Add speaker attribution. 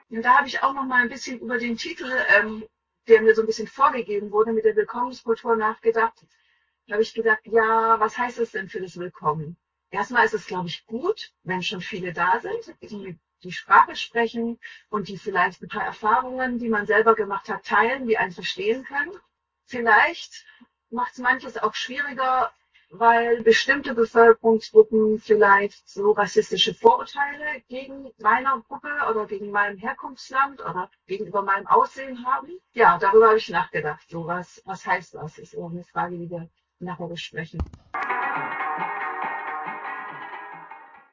Speaker 1: Und da habe ich auch noch mal ein bisschen über den Titel, der mir so ein bisschen vorgegeben wurde, mit der Willkommenskultur nachgedacht. Da habe ich gedacht, ja, was heißt es denn für das Willkommen? Erstmal ist es, glaube ich, gut, wenn schon viele da sind, die die Sprache sprechen und die vielleicht ein paar Erfahrungen, die man selber gemacht hat, teilen, die einen verstehen können. Vielleicht macht es manches auch schwieriger, weil bestimmte Bevölkerungsgruppen vielleicht so rassistische Vorurteile gegen meiner Gruppe oder gegen meinem Herkunftsland oder gegenüber meinem Aussehen haben. Ja, darüber habe ich nachgedacht. So was heißt das? Ist irgendwie eine Frage, die wir nachher besprechen.